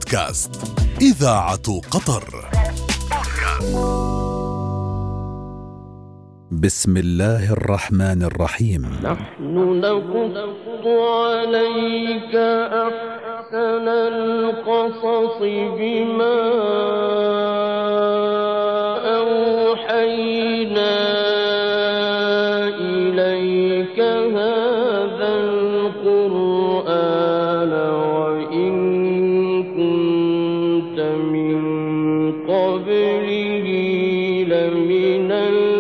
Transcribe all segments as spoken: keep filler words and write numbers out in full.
بودكاست إذاعة قطر. بسم الله الرحمن الرحيم. نحن نقص عليك أحسن القصص بما أوحينا إليك هذا القرآن وإن كنت من قبله لمن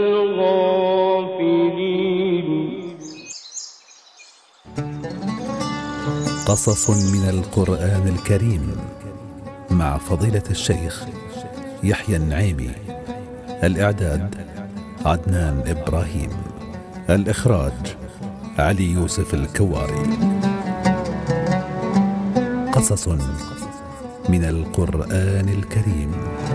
الغافلين. قصص من القرآن الكريم مع فضيلة الشيخ يحيى النعيمي. الإعداد عدنان إبراهيم. الإخراج علي يوسف الكواري. قصص من القرآن الكريم.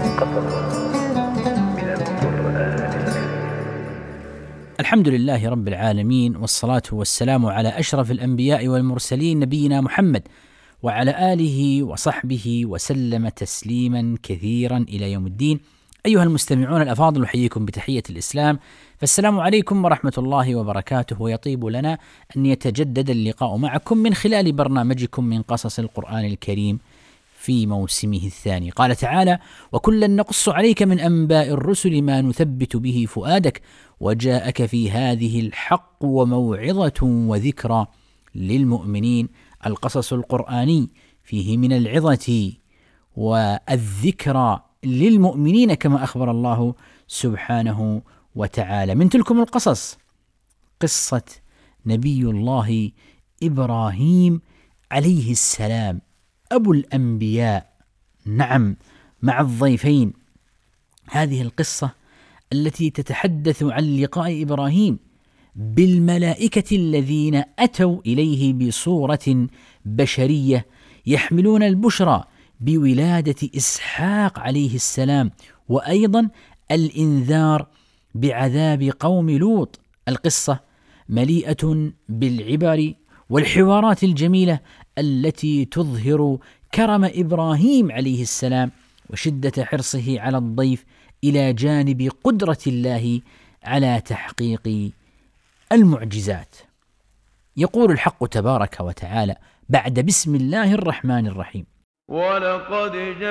الحمد لله رب العالمين، والصلاة والسلام على أشرف الأنبياء والمرسلين نبينا محمد وعلى آله وصحبه وسلم تسليما كثيرا إلى يوم الدين. أيها المستمعون الأفاضل، أحييكم بتحية الإسلام، فالسلام عليكم ورحمة الله وبركاته. ويطيب لنا أن يتجدد اللقاء معكم من خلال برنامجكم من قصص القرآن الكريم في موسمه الثاني. قال تعالى: وكلا نقص عليك من أنباء الرسل ما نثبت به فؤادك وجاءك في هذه الحق وموعظة وذكرى للمؤمنين. القصص القرآني فيه من العظة والذكرى للمؤمنين كما أخبر الله سبحانه وتعالى. من تلكم القصص قصة نبي الله إبراهيم عليه السلام أبو الأنبياء، نعم، مع الضيفين. هذه القصة التي تتحدث عن لقاء إبراهيم بالملائكة الذين أتوا إليه بصورة بشرية يحملون البشرى بولادة إسحاق عليه السلام، وأيضا الإنذار بعذاب قوم لوط. القصة مليئة بالعبر والحوارات الجميلة التي تظهر كرم إبراهيم عليه السلام وشدة حرصه على الضيف إلى جانب قدرة الله على تحقيق المعجزات. يقول الحق تبارك وتعالى بعد بسم الله الرحمن الرحيم: ولقد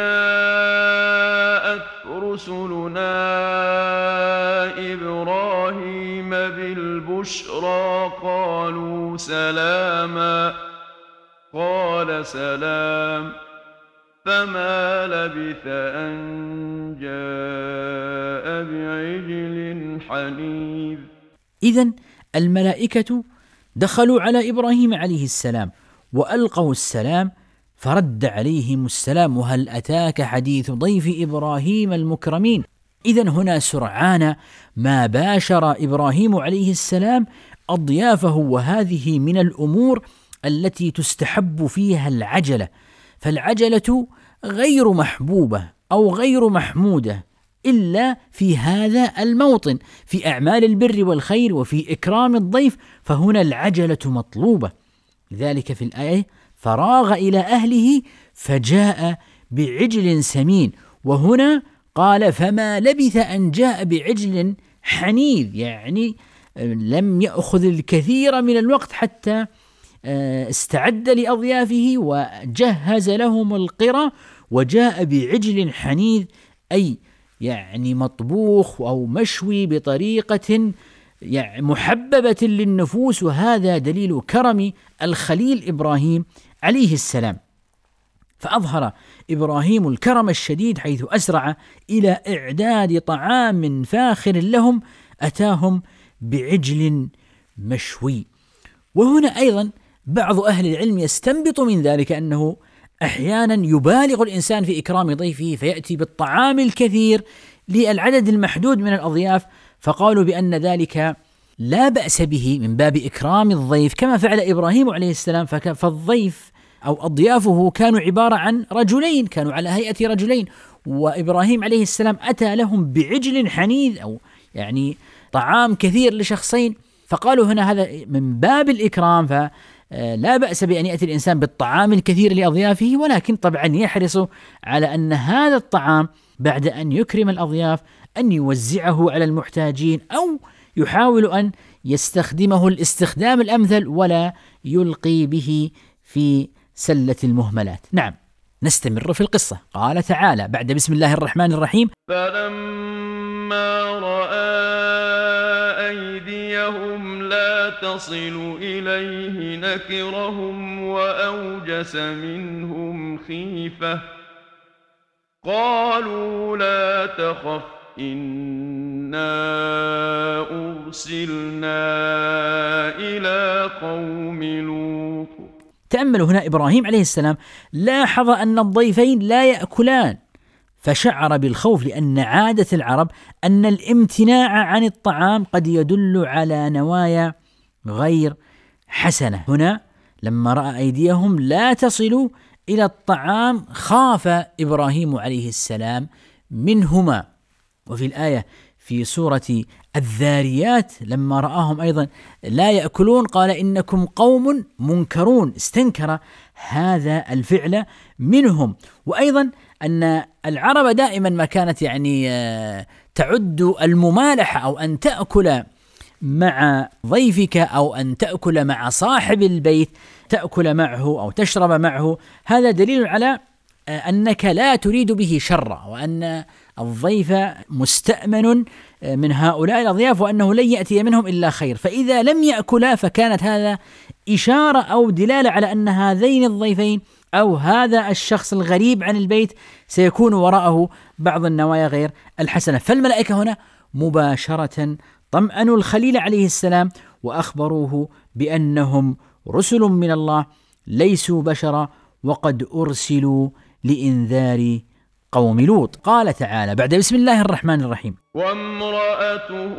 جاءت رسلنا إبراهيم بالبشرى قالوا سلاما قال سلام فما لبث أن جاء بعجل حنيذ. إذن الملائكة دخلوا على إبراهيم عليه السلام وألقوا السلام فرد عليهم السلام: وهل أتاك حديث ضيف إبراهيم المكرمين. إذن هنا سرعان ما باشر إبراهيم عليه السلام أضيافه، وهذه من الأمور التي تستحب فيها العجلة، فالعجلة غير محبوبة أو غير محمودة إلا في هذا الموطن، في أعمال البر والخير وفي إكرام الضيف، فهنا العجلة مطلوبة. لذلك في الآية: فراغ إلى أهله فجاء بعجل سمين، وهنا قال فما لبث أن جاء بعجل حنيذ، يعني لم يأخذ الكثير من الوقت حتى استعد لأضيافه وجهز لهم القرى وجاء بعجل حنيذ، أي يعني مطبوخ أو مشوي بطريقة يعني محببة للنفوس، وهذا دليل كرم الخليل إبراهيم عليه السلام. فأظهر إبراهيم الكرم الشديد حيث أسرع إلى إعداد طعام فاخر لهم أتاهم بعجل مشوي. وهنا أيضا بعض أهل العلم يستنبط من ذلك أنه أحيانا يبالغ الإنسان في إكرام ضيفه فيأتي بالطعام الكثير للعدد المحدود من الأضياف، فقالوا بأن ذلك لا بأس به من باب إكرام الضيف كما فعل إبراهيم عليه السلام. فالضيف أو أضيافه كانوا عبارة عن رجلين، كانوا على هيئة رجلين، وإبراهيم عليه السلام أتى لهم بعجل حنيذ أو يعني طعام كثير لشخصين، فقالوا هنا هذا من باب الإكرام، لا بأس بأن يأتي الإنسان بالطعام الكثير لأضيافه، ولكن طبعا يحرص على أن هذا الطعام بعد أن يكرم الأضياف أن يوزعه على المحتاجين، أو يحاول أن يستخدمه الاستخدام الأمثل ولا يلقي به في سلة المهملات. نعم، نستمر في القصة. قال تعالى بعد بسم الله الرحمن الرحيم: فلما رأى أيديهم لا تصل إليه نكرهم وأوجس منهم خيفة قالوا لا تخف إنا أرسلنا إلى قوم لوط. تأملوا هنا إبراهيم عليه السلام لاحظ أن الضيفين لا يأكلان، فشعر بالخوف، لأن عادة العرب أن الامتناع عن الطعام قد يدل على نوايا غير حسنة. هنا لما رأى أيديهم لا تصل إلى الطعام خاف إبراهيم عليه السلام منهما. وفي الآية في سورة الذاريات لما رآهم أيضا لا يأكلون قال إنكم قوم منكرون، استنكر هذا الفعل منهم. وأيضا أن العرب دائما ما كانت يعني تعد الممالحة أو أن تأكل مع ضيفك أو أن تأكل مع صاحب البيت، تأكل معه أو تشرب معه، هذا دليل على أنك لا تريد به شرا، وأن الضيف مستأمن من هؤلاء الأضياف وأنه لن يأتي منهم إلا خير. فإذا لم يأكلا فكانت هذا إشارة أو دلالة على أن هذين الضيفين أو هذا الشخص الغريب عن البيت سيكون وراءه بعض النوايا غير الحسنة. فالملائكة هنا مباشرة طمأنوا الخليل عليه السلام وأخبروه بأنهم رسل من الله ليسوا بشرا وقد أرسلوا لإنذار قوم لوط. قال تعالى بعد بسم الله الرحمن الرحيم: وامرأته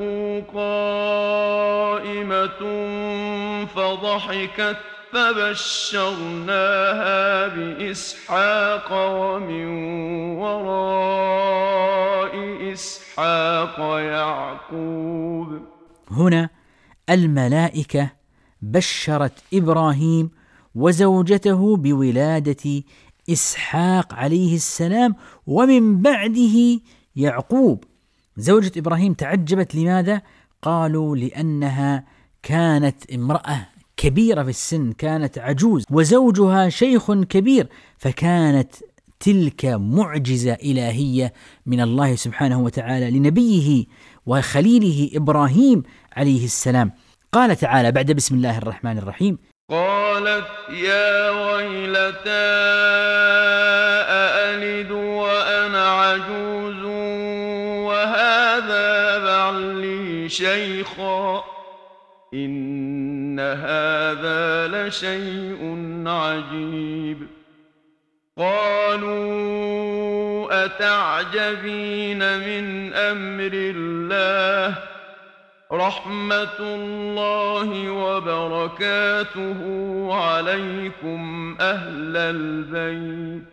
قائمة فضحكت فبشرناها بإسحاق ومن وراء إسحاق يعقوب. هنا الملائكة بشرت إبراهيم وزوجته بولادة إسحاق عليه السلام ومن بعده يعقوب. زوجة إبراهيم تعجبت، لماذا؟ قالوا لأنها كانت امرأة كبيرة في السن، كانت عجوز، وزوجها شيخ كبير، فكانت تلك معجزة إلهية من الله سبحانه وتعالى لنبيه وخليله إبراهيم عليه السلام. قال تعالى بعد بسم الله الرحمن الرحيم: قالت يا ويلتى أألد وأنا عجوز وهذا بعلي شيخا إن هذا لشيء عجيب. قالوا أتعجبين من أمر الله رحمة الله وبركاته عليكم أهل البيت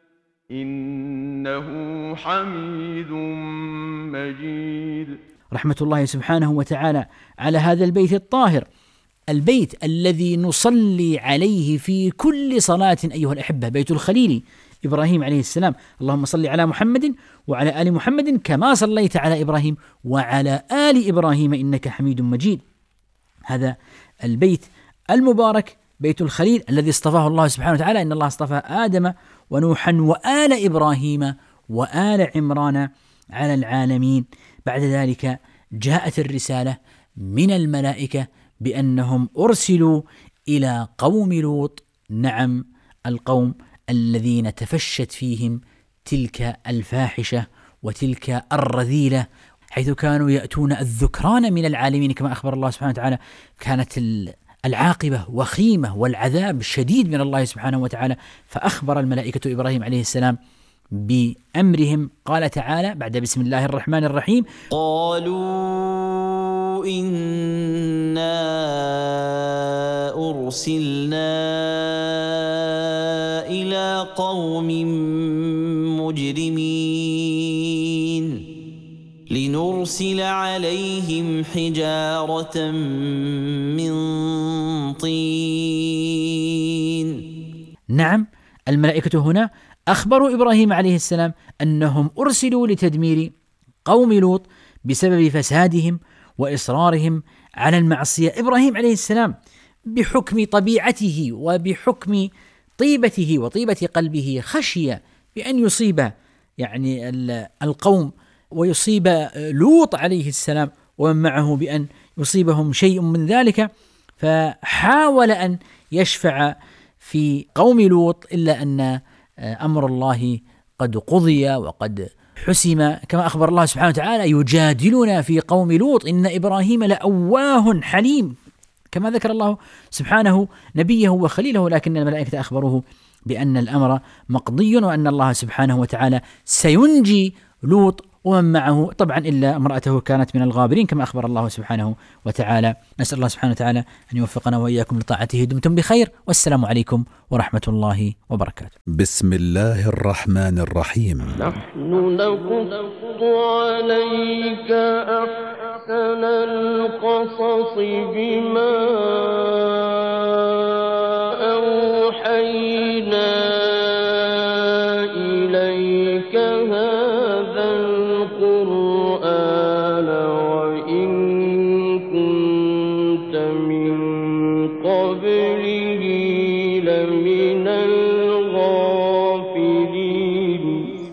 إنه حميد مجيد. رحمة الله سبحانه وتعالى على هذا البيت الطاهر، البيت الذي نصلي عليه في كل صلاة أيها الأحبة، بيت الخليل إبراهيم عليه السلام. اللهم صل على محمد وعلى آل محمد كما صليت على إبراهيم وعلى آل إبراهيم إنك حميد مجيد. هذا البيت المبارك بيت الخليل الذي اصطفاه الله سبحانه وتعالى. إن الله اصطفى آدم ونوحا وآل إبراهيم وآل عمران على العالمين. بعد ذلك جاءت الرسالة من الملائكة بأنهم أرسلوا إلى قوم لوط، نعم القوم الذين تفشت فيهم تلك الفاحشة وتلك الرذيلة، حيث كانوا يأتون الذكران من العالمين كما أخبر الله سبحانه وتعالى. كانت العاقبة وخيمة والعذاب شديد من الله سبحانه وتعالى، فأخبر الملائكة إبراهيم عليه السلام بأمرهم. قال تعالى بعد بسم الله الرحمن الرحيم: قالوا إنا أرسلنا إلى قوم مجرمين لنرسل عليهم حجارة من طين نعم، الملائكة هنا أخبروا إبراهيم عليه السلام أنهم أرسلوا لتدمير قوم لوط بسبب فسادهم وإصرارهم على المعصية. إبراهيم عليه السلام بحكم طبيعته وبحكم طيبته وطيبة قلبه خشي بأن يصيب يعني القوم ويصيب لوط عليه السلام ومن معه بأن يصيبهم شيء من ذلك، فحاول أن يشفع في قوم لوط، إلا أن أمر الله قد قضي وقد حسم، كما أخبر الله سبحانه وتعالى: يجادلنا في قوم لوط إن إبراهيم لأواه حليم، كما ذكر الله سبحانه نبيه وخليله. لكن الملائكة أخبروه بأن الأمر مقضي وأن الله سبحانه وتعالى سينجي لوط ومن معه، طبعا إلا امرأته كانت من الغابرين كما أخبر الله سبحانه وتعالى. نسأل الله سبحانه وتعالى أن يوفقنا وإياكم لطاعته. دمتم بخير، والسلام عليكم ورحمة الله وبركاته. بسم الله الرحمن الرحيم. نحن نقص عليك أحسن القصص بما أوحينا إليك هذا القرآن وإن كنت من قبله لمن الغافلين.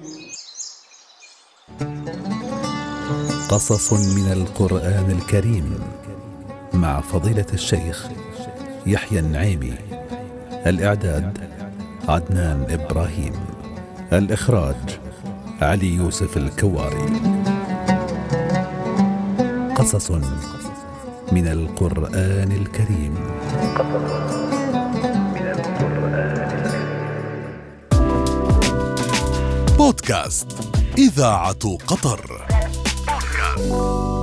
قصص من القرآن الكريم مع فضيلة الشيخ يحيى النعيمي. الإعداد عدنان إبراهيم. الإخراج علي يوسف الكواري. قصص من القرآن الكريم. بودكاست إذاعة قطر.